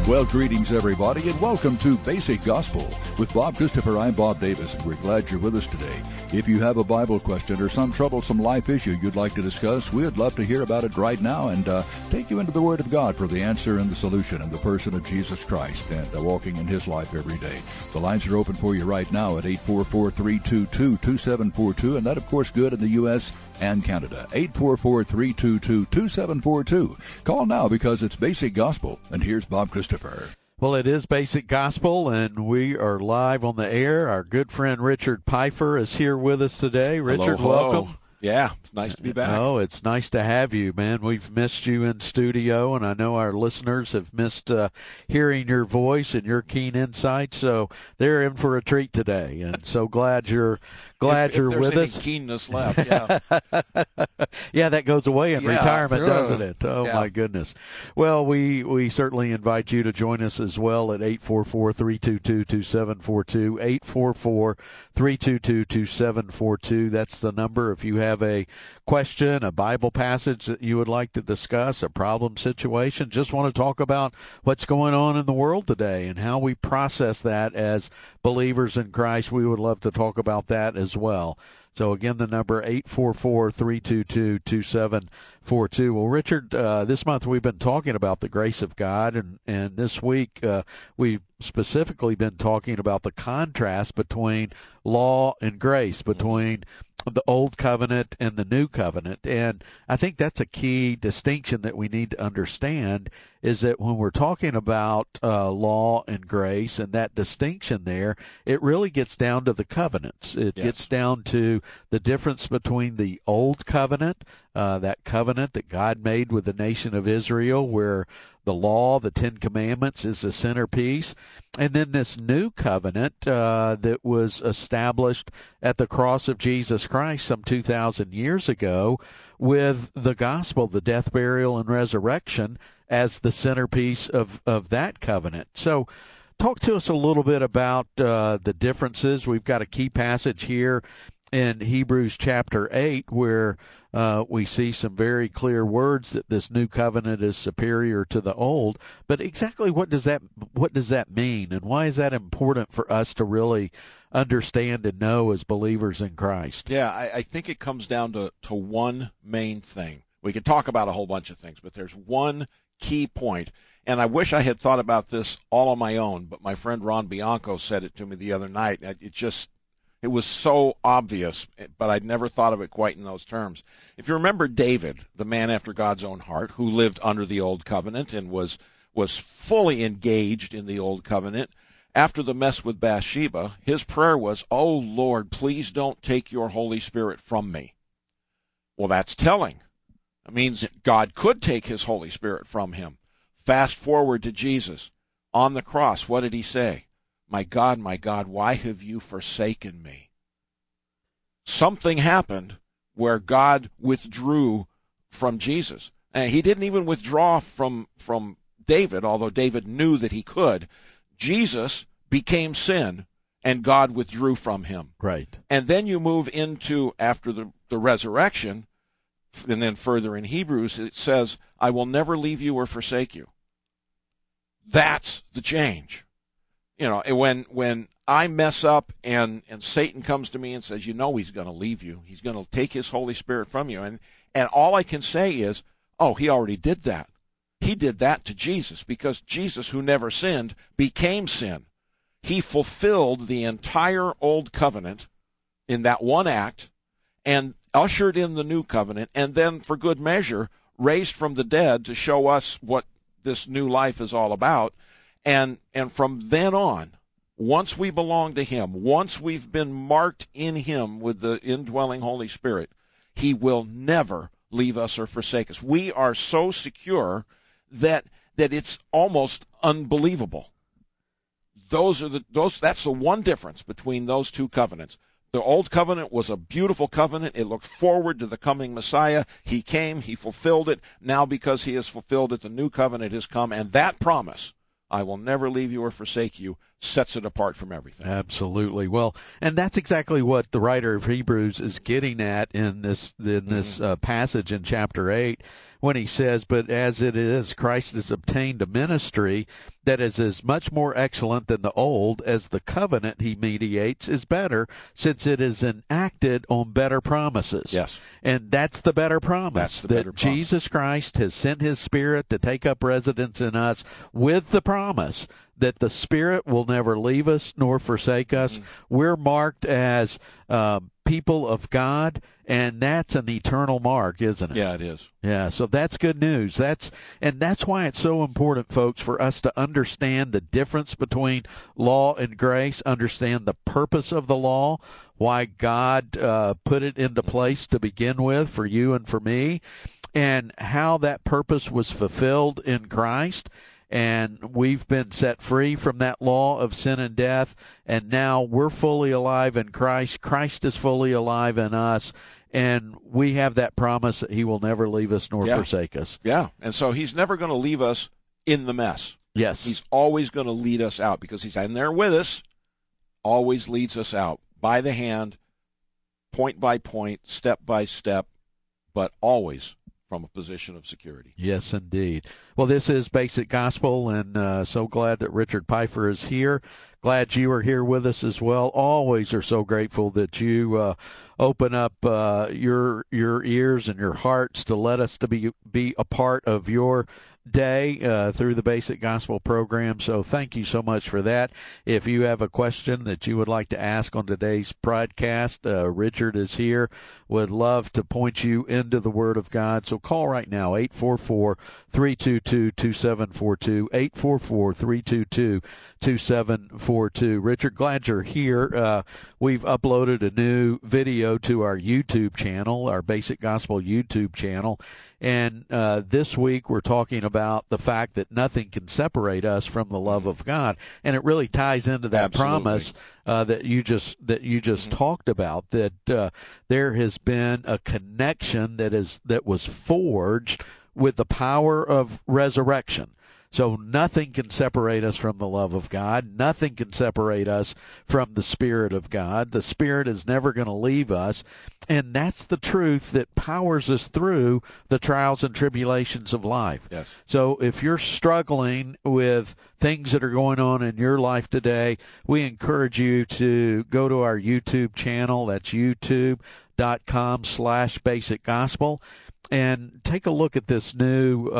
Well, greetings, everybody, and welcome to Basic Gospel. With Bob Christopher, I'm Bob Davis, and we're glad you're with us today. If you have a Bible question or some troublesome life issue you'd like to discuss, we'd love to hear about it right now and take you into the Word of God for the answer and the solution in the person of Jesus Christ and walking in His life every day. The lines are open for you right now at 844-322-2742, and that, of course, good in the U.S. and Canada. 844-322-2742. Call now because it's Basic Gospel. And here's Bob Christopher. Well, it is Basic Gospel, and we are live on the air. Our good friend Richard Pfeiffer is here with us today. Richard, hello. Welcome. Yeah, it's nice to be back. Oh, it's nice to have you, man. We've missed you in studio, and I know our listeners have missed hearing your voice and your keen insight, so they're in for a treat today, and so glad you're with us. Any keenness left, yeah. Yeah, that goes away in retirement, sure. doesn't it? Oh, yeah. My goodness. Well, we certainly invite you to join us as well at 844-322-2742, 844-322-2742. That's the number if you have a question, a Bible passage that you would like to discuss, a problem situation, just want to talk about what's going on in the world today and how we process that as believers in Christ. We would love to talk about that as well. So again, the number 844-322-2742. Well, Richard, this month we've been talking about the grace of God, and this week we've specifically been talking about the contrast between law and grace, between the Old Covenant and the New Covenant. And I think that's a key distinction that we need to understand, is that when we're talking about law and grace and that distinction there, it really gets down to the covenants. It gets down to the difference between the Old Covenant, that covenant that God made with the nation of Israel, where the law, the Ten Commandments, is the centerpiece, and then this new covenant that was established at the cross of Jesus Christ some 2,000 years ago with the gospel, the death, burial, and resurrection as the centerpiece of that covenant. So talk to us a little bit about the differences. We've got a key passage here in Hebrews chapter 8 where we see some very clear words that this new covenant is superior to the old. But exactly what does that mean, and why is that important for us to really understand and know as believers in Christ? Yeah, I think it comes down to one main thing. We could talk about a whole bunch of things, but there's one key point. And I wish I had thought about this all on my own, but my friend Ron Bianco said it to me the other night. It was so obvious, but I'd never thought of it quite in those terms. If you remember David, the man after God's own heart, who lived under the Old Covenant and was fully engaged in the Old Covenant, after the mess with Bathsheba, his prayer was, "Oh, Lord, please don't take your Holy Spirit from me." Well, that's telling. It means God could take his Holy Spirit from him. Fast forward to Jesus. On the cross, what did he say? My God, why have you forsaken me?" Something happened where God withdrew from Jesus. And he didn't even withdraw from David, although David knew that he could. Jesus became sin, and God withdrew from him. Right. And then you move into, after the resurrection, and then further in Hebrews, it says, "I will never leave you or forsake you." That's the change. You know, when I mess up and Satan comes to me and says, he's going to leave you. He's going to take his Holy Spirit from you. And all I can say is, oh, he already did that. He did that to Jesus, because Jesus, who never sinned, became sin. He fulfilled the entire Old Covenant in that one act and ushered in the New Covenant, and then, for good measure, raised from the dead to show us what this new life is all about. And from then on, once we belong to him, once we've been marked in him with the indwelling Holy Spirit, he will never leave us or forsake us. We are so secure that it's almost unbelievable. That's the one difference between those two covenants. The Old Covenant was a beautiful covenant. It looked forward to the coming Messiah. He came, he fulfilled it. Now, because he has fulfilled it, the New Covenant has come, and that promise, I will never leave you or forsake you, sets it apart from everything. Absolutely. Well, and that's exactly what the writer of Hebrews is getting at in this passage in chapter 8 when he says, "But as it is, Christ has obtained a ministry that is as much more excellent than the old, as the covenant he mediates is better, since it is enacted on better promises." Yes. And that's the better promise, That's the that better promise. Jesus Christ has sent his Spirit to take up residence in us, with the promise that the Spirit will never leave us nor forsake us. We're marked as people of God, and that's an eternal mark, isn't it? Yeah, it is. Yeah, so that's good news. That's why it's so important, folks, for us to understand the difference between law and grace, understand the purpose of the law, why God put it into place to begin with for you and for me, and how that purpose was fulfilled in Christ. And we've been set free from that law of sin and death, and now we're fully alive in Christ. Christ is fully alive in us, and we have that promise that he will never leave us nor forsake us. Yeah, and so he's never going to leave us in the mess. Yes. He's always going to lead us out, because he's in there with us, always leads us out by the hand, point by point, step by step, but always from a position of security. Yes, indeed. Well, this is Basic Gospel, and so glad that Richard Pfeiffer is here. Glad you are here with us as well. Always are so grateful that you open up your ears and your hearts to let us to be a part of your day through the Basic Gospel program. So thank you so much for that. If you have a question that you would like to ask on today's broadcast, Richard is here. Would love to point you into the Word of God. So call right now, 844-322-2742, 844-322-2742. Richard, glad you're here. We've uploaded a new video to our YouTube channel, our Basic Gospel YouTube channel. And this week we're talking about the fact that nothing can separate us from the love of God, and it really ties into that promise that you just talked about. That there has been a connection that was forged with the power of resurrection. So nothing can separate us from the love of God. Nothing can separate us from the Spirit of God. The Spirit is never going to leave us. And that's the truth that powers us through the trials and tribulations of life. Yes. So if you're struggling with things that are going on in your life today, we encourage you to go to our YouTube channel. That's youtube.com/Basic Gospel. And take a look at this new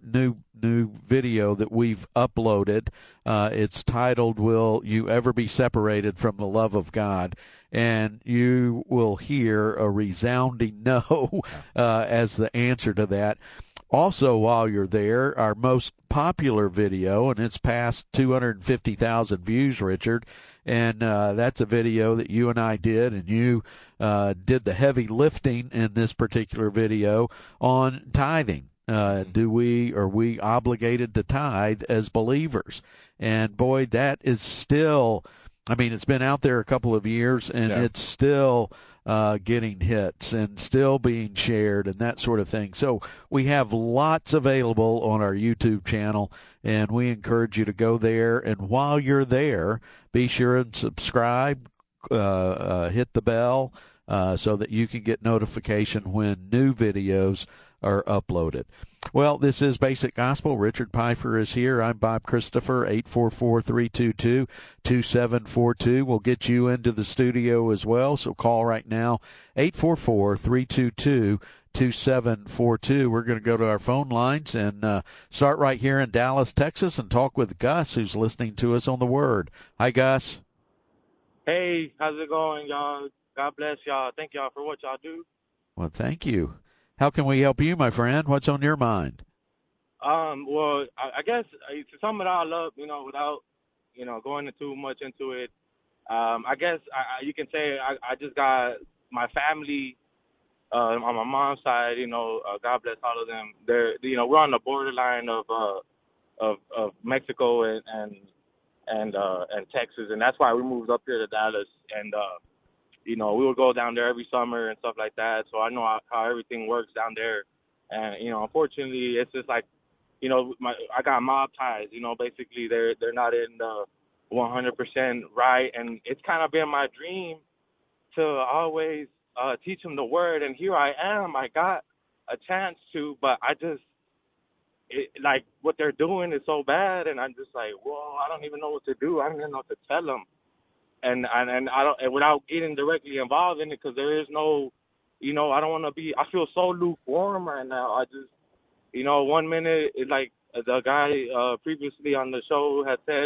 video that we've uploaded. It's titled, "Will You Ever Be Separated from the Love of God?" And you will hear a resounding no as the answer to that. Also, while you're there, our most popular video, and it's past 250,000 views, Richard, and that's a video that you and I did, and you did the heavy lifting in this particular video on tithing. Are we obligated to tithe as believers? And boy, that is still, it's been out there a couple of years, and it's still getting hits and still being shared and that sort of thing. So we have lots available on our YouTube channel, and we encourage you to go there. And while you're there, be sure and subscribe, hit the bell, so that you can get notification when new videos are uploaded. Well, this is Basic Gospel. Richard Pfeiffer is here. I'm Bob Christopher. 844-322-2742. We'll get you into the studio as well, so call right now, 844-322-2742. We're going to go to our phone lines and start right here in Dallas, Texas, and talk with Gus, who's listening to us on the Word. Hi, Gus. Hey, how's it going, y'all? God bless y'all. Thank y'all for what y'all do. Well, thank you. How can we help you, my friend? What's on your mind? Well, I guess to sum it all up, without, going too much into it, I guess you can say I just got my family on my mom's side. God bless all of them. They're, we're on the borderline of Mexico and Texas, and that's why we moved up here to Dallas. And we would go down there every summer and stuff like that. So I know how everything works down there. And, unfortunately, it's just like, I got mob ties. Basically they're not in 100% right. And it's kind of been my dream to always teach them the word. And here I am. I got a chance to, but like what they're doing is so bad. And I'm just like, whoa, I don't even know what to do. I don't even know what to tell them. And I don't, and without getting directly involved in it, because there is no, I don't want to be, I feel so lukewarm right now. I just, 1 minute, like the guy previously on the show had said,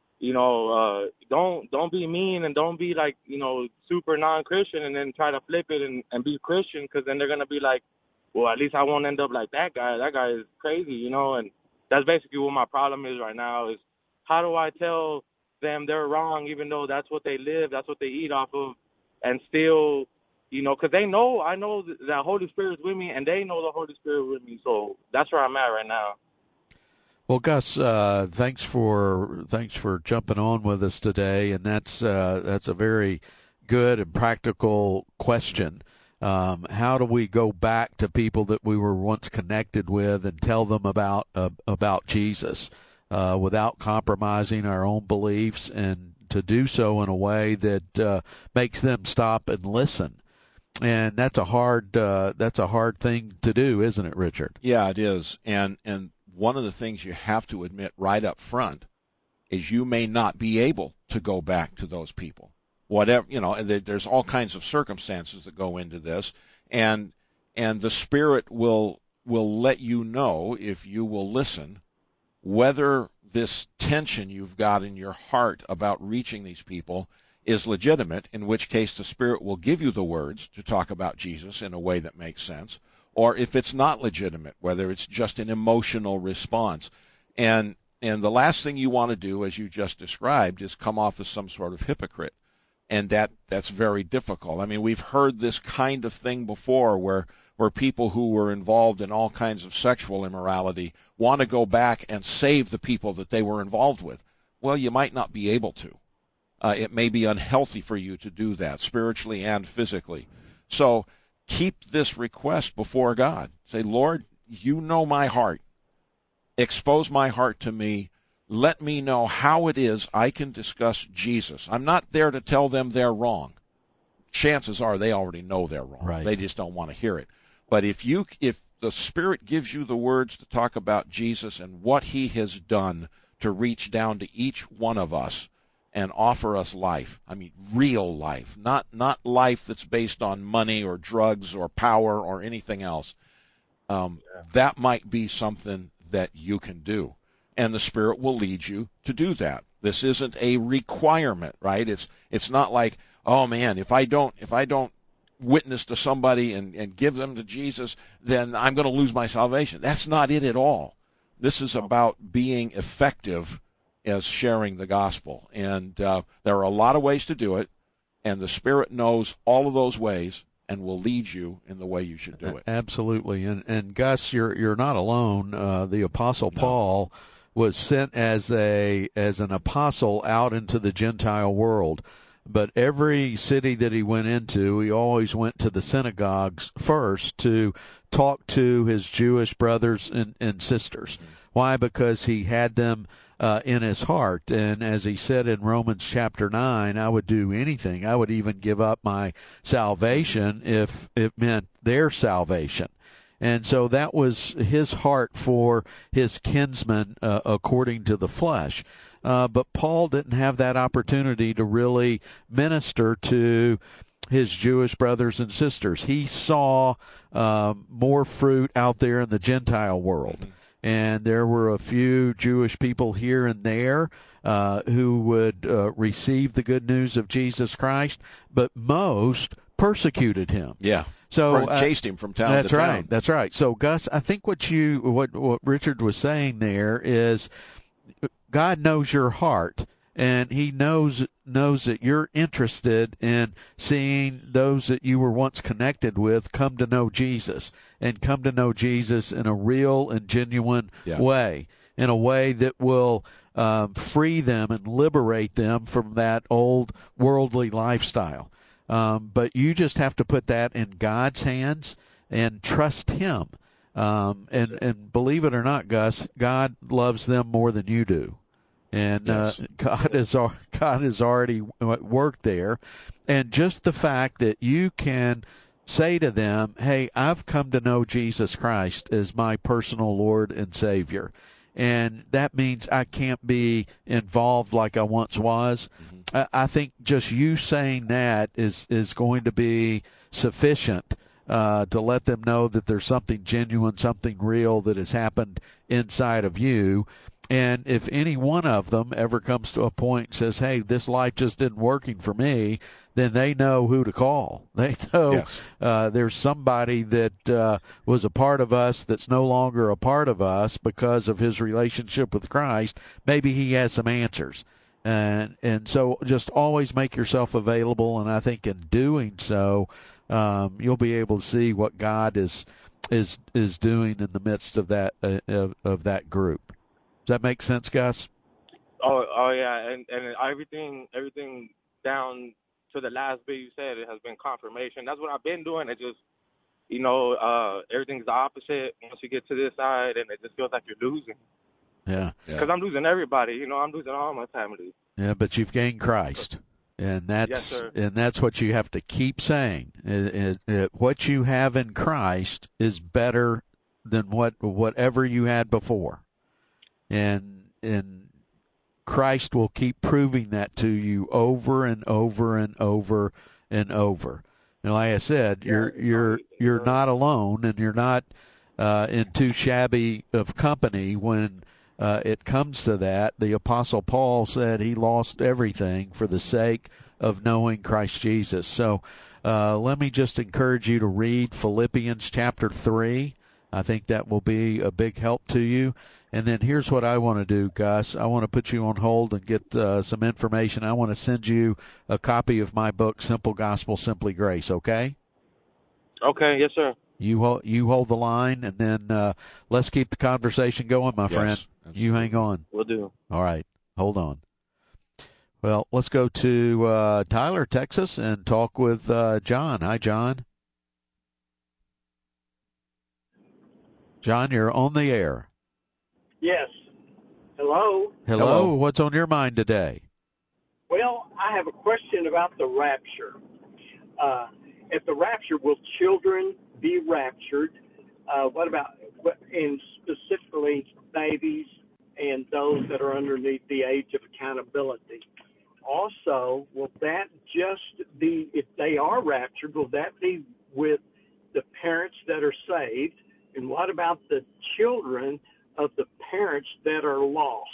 don't be mean and don't be like, super non-Christian and then try to flip it and be Christian, because then they're going to be like, well, at least I won't end up like that guy. That guy is crazy, and that's basically what my problem is right now is how do I tell them they're wrong even though that's what they live, that's what they eat off of, and still, because I know that Holy Spirit's with me and they know the Holy Spirit with me. So that's where I'm at right now. Well, Gus, thanks for jumping on with us today, and that's a very good and practical question. How do we go back to people that we were once connected with and tell them about Jesus without compromising our own beliefs, and to do so in a way that makes them stop and listen? And that's a hard thing to do, isn't it, Richard? Yeah, it is. And one of the things you have to admit right up front is you may not be able to go back to those people. Whatever, there's all kinds of circumstances that go into this, and the Spirit will let you know, if you will listen, whether this tension you've got in your heart about reaching these people is legitimate, in which case the Spirit will give you the words to talk about Jesus in a way that makes sense, or if it's not legitimate, whether it's just an emotional response. And the last thing you want to do, as you just described, is come off as some sort of hypocrite. And that's very difficult. I mean, we've heard this kind of thing before where people who were involved in all kinds of sexual immorality want to go back and save the people that they were involved with. Well, you might not be able to. It may be unhealthy for you to do that, spiritually and physically. So keep this request before God. Say, Lord, you know my heart. Expose my heart to me. Let me know how it is I can discuss Jesus. I'm not there to tell them they're wrong. Chances are they already know they're wrong. Right. They just don't want to hear it. But if the Spirit gives you the words to talk about Jesus and what he has done to reach down to each one of us and offer us life, I mean real life, not life that's based on money or drugs or power or anything else, that might be something that you can do. And the Spirit will lead you to do that. This isn't a requirement, right? It's not like, oh man, if I don't witness to somebody and give them to Jesus, then I'm going to lose my salvation. That's not it at all. This is about being effective as sharing the gospel. And there are a lot of ways to do it, and the Spirit knows all of those ways and will lead you in the way you should do it. Absolutely. And Gus, you're not alone. The Apostle Paul was sent as an apostle out into the Gentile world. But every city that he went into, he always went to the synagogues first to talk to his Jewish brothers and sisters. Why? Because he had them in his heart. And as he said in Romans chapter 9, I would do anything. I would even give up my salvation if it meant their salvation. And so that was his heart for his kinsmen according to the flesh. But Paul didn't have that opportunity to really minister to his Jewish brothers and sisters. He saw more fruit out there in the Gentile world. And there were a few Jewish people here and there who would receive the good news of Jesus Christ, but most persecuted him. Yeah. So chased him from town to town. That's right. So Gus, I think what Richard was saying there is God knows your heart, and he knows that you're interested in seeing those that you were once connected with come to know Jesus, and come to know Jesus in a real and genuine way, in a way that will free them and liberate them from that old worldly lifestyle. But you just have to put that in God's hands and trust him. And believe it or not, Gus, God loves them more than you do. And Yes. God has already worked there. And just the fact that you can say to them, hey, I've come to know Jesus Christ as my personal Lord and Savior. And that means I can't be involved like I once was. I think just you saying that is going to be sufficient to let them know that there's something genuine, something real that has happened inside of you. And if any one of them ever comes to a point and says, hey, this life just isn't working for me, then they know who to call. They know Yes. There's somebody that was a part of us that's no longer a part of us because of his relationship with Christ. Maybe he has some answers. And so just always make yourself available, and I think in doing so, you'll be able to see what God is doing in the midst of that group. Does that make sense, Gus? Oh yeah, and everything down to the last bit you said, it has been confirmation. That's what I've been doing. It just, everything's the opposite once you get to this side, and it just feels like you're losing. Yeah. Because I'm losing everybody. I'm losing all my family. Yeah, but you've gained Christ, and that's Yes, sir. and that's what you have to keep saying. What you have in Christ is better than whatever you had before. And Christ will keep proving that to you over and over and over and over. And like I said, you're not alone, and you're not in too shabby of company when it comes to that. The Apostle Paul said he lost everything for the sake of knowing Christ Jesus. So let me just encourage you to read Philippians chapter 3. I think that will be a big help to you. And then here's what I want to do, Gus. I want to put you on hold and get some information. I want to send you a copy of my book, Simple Gospel, Simply Grace, okay? Okay, yes, sir. You hold the line, and then let's keep the conversation going, my friend. Absolutely. You hang on. Will do. All right. Hold on. Well, let's go to Tyler, Texas, and talk with John. Hi, John. John, you're on the air. Yes. Hello. Hello. What's on your mind today? Well, I have a question about the rapture. At the rapture, will children be raptured? What about, and specifically babies and those that are underneath the age of accountability? Also, will that just be, if they are raptured, will that be with the parents that are saved? And what about the children of the parents that are lost?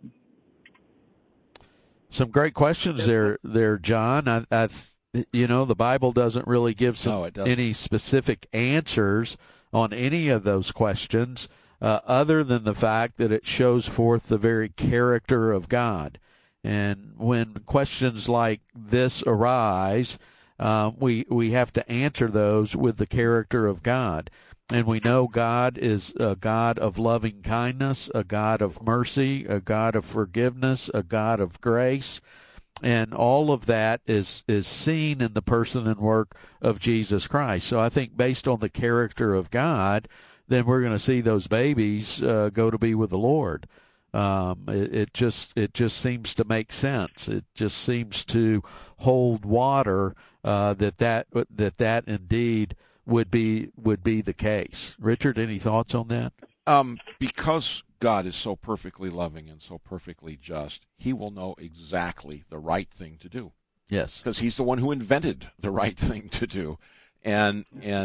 Some great questions there, John. The Bible doesn't really give any specific answers on any of those questions, other than the fact that it shows forth the very character of God. And when questions like this arise, we have to answer those with the character of God. And we know God is a God of loving kindness, a God of mercy, a God of forgiveness, a God of grace. And all of that is seen in the person and work of Jesus Christ. So I think based on the character of God, then we're going to see those babies go to be with the Lord. It just seems to make sense. It just seems to hold water that indeed would be the case. Richard, any thoughts on that? Because God is so perfectly loving and so perfectly just, he will know exactly the right thing to do. Yes. Because he's the one who invented the right thing to do. And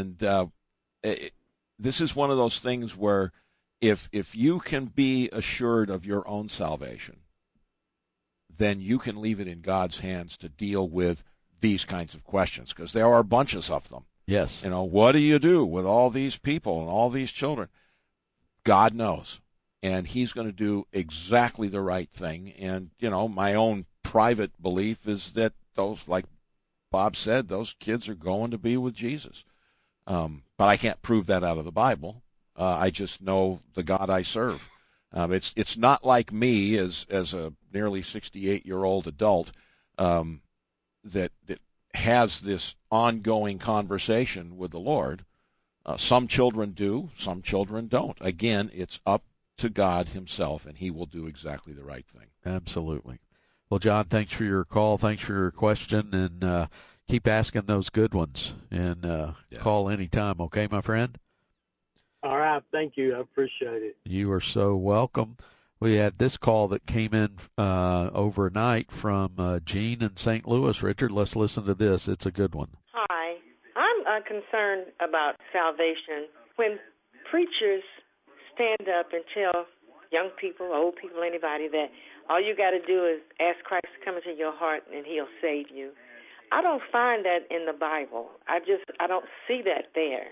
this is one of those things where if you can be assured of your own salvation, then you can leave it in God's hands to deal with these kinds of questions, because there are bunches of them. Yes. What do you do with all these people and all these children? God knows, and he's going to do exactly the right thing. And, my own private belief is that those, like Bob said, those kids are going to be with Jesus. But I can't prove that out of the Bible. I just know the God I serve. It's not like me as a nearly 68-year-old adult that has this ongoing conversation with the Lord. Some children do, some children don't. Again, it's up to God himself, and he will do exactly the right thing. Absolutely. Well, John, thanks for your call. Thanks for your question, and keep asking those good ones, and call anytime, okay, my friend? All right. Thank you. I appreciate it. You are so welcome. We had this call that came in overnight from Jean in St. Louis. Richard, let's listen to this. It's a good one. Hi. I'm concerned about salvation. When preachers stand up and tell young people, old people, anybody that all you got to do is ask Christ to come into your heart and he'll save you. I don't find that in the Bible. I don't see that there.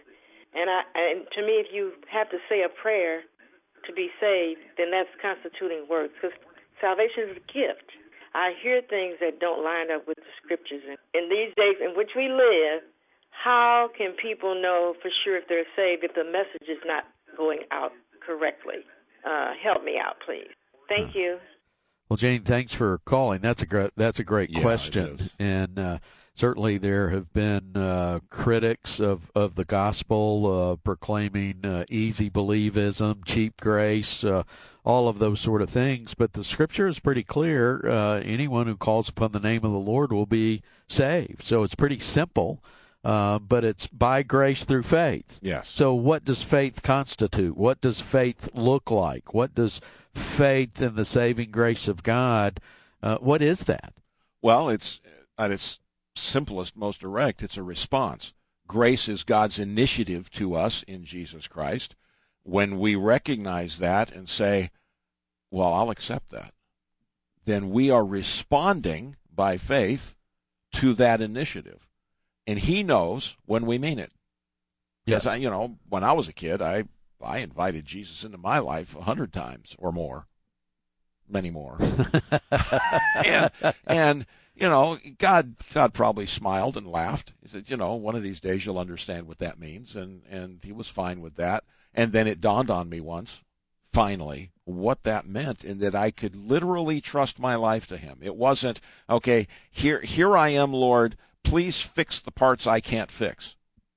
And to me, if you have to say a prayer to be saved, then that's constituting works, because salvation is a gift. I hear things that don't line up with the scriptures. In these days in which we live, how can people know for sure if they're saved if the message is not going out correctly? Help me out, please. Thank you. Well, Jane, thanks for calling. That's a great question, and certainly there have been critics of the gospel proclaiming easy believism, cheap grace, all of those sort of things. But the scripture is pretty clear. Anyone who calls upon the name of the Lord will be saved. So it's pretty simple. But it's by grace through faith. Yes. So what does faith constitute? What does faith look like? What does faith in the saving grace of God, what is that? Well, it's at its simplest, most direct, it's a response. Grace is God's initiative to us in Jesus Christ. When we recognize that and say, well, I'll accept that, then we are responding by faith to that initiative. And he knows when we mean it. Yes. Because, when I was a kid, I invited Jesus into my life 100 times or more. Many more. and God probably smiled and laughed. He said, one of these days you'll understand what that means. And he was fine with that. And then it dawned on me once, finally, what that meant, and that I could literally trust my life to him. It wasn't, okay, here I am, Lord, please fix the parts I can't fix.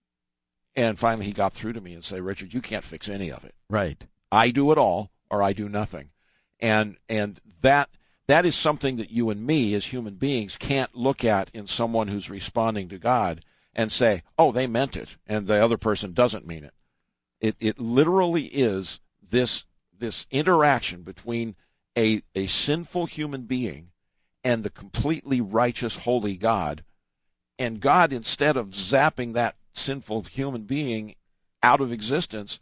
And finally he got through to me and said, Richard, you can't fix any of it. Right. I do it all, or I do nothing. And that is something that you and me as human beings can't look at in someone who's responding to God and say, oh, they meant it, and the other person doesn't mean it. It literally is this interaction between a sinful human being and the completely righteous, holy God. And God, instead of zapping that sinful human being out of existence,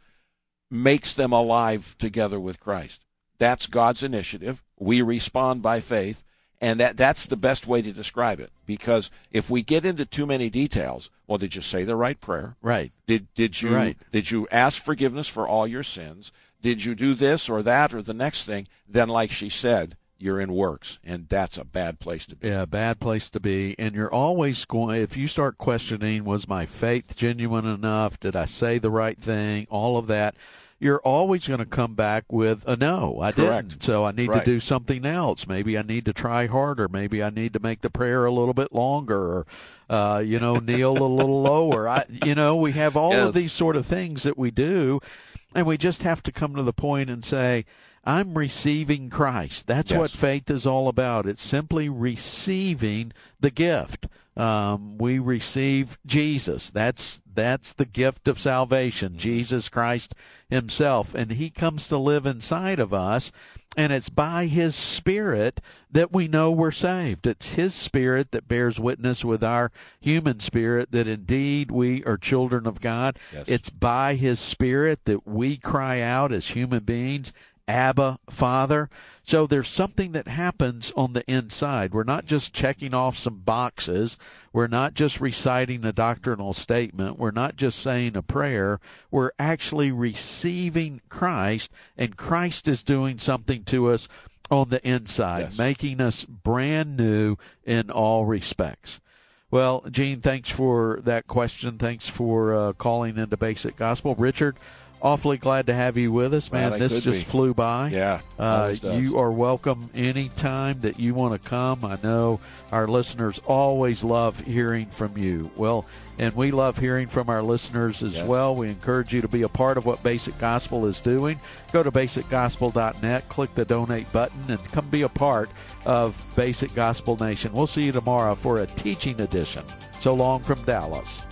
makes them alive together with Christ. That's God's initiative. We respond by faith, and that's the best way to describe it. Because if we get into too many details, well, did you say the right prayer? Right. Did you ask forgiveness for all your sins? Did you do this or that or the next thing? Then, like she said, you're in works, and that's a bad place to be. Yeah, bad place to be. And you're always going, if you start questioning, was my faith genuine enough? Did I say the right thing? All of that. You're always going to come back with a no, I didn't. So I need to do something else. Maybe I need to try harder. Maybe I need to make the prayer a little bit longer, or, kneel a little lower. We have all of these sort of things that we do, and we just have to come to the point and say, I'm receiving Christ. That's what faith is all about. It's simply receiving the gift. We receive Jesus. That's the gift of salvation, Jesus Christ himself. And he comes to live inside of us, and it's by his Spirit that we know we're saved. It's his Spirit that bears witness with our human spirit that indeed we are children of God. Yes. It's by his Spirit that we cry out as human beings, Abba, Father. So there's something that happens on the inside. We're not just checking off some boxes. We're not just reciting a doctrinal statement. We're not just saying a prayer. We're actually receiving Christ, and Christ is doing something to us on the inside, making us brand new in all respects. Well, Gene, thanks for that question. Thanks for calling into Basic Gospel. Richard, awfully glad to have you with us, Glad man. I This could just be. flew by. Yeah, always does. You are welcome anytime that you want to come. I know our listeners always love hearing from you. Well, and we love hearing from our listeners as well. We encourage you to be a part of what Basic Gospel is doing. Go to basicgospel.net, click the donate button, and come be a part of Basic Gospel Nation. We'll see you tomorrow for a teaching edition. So long from Dallas.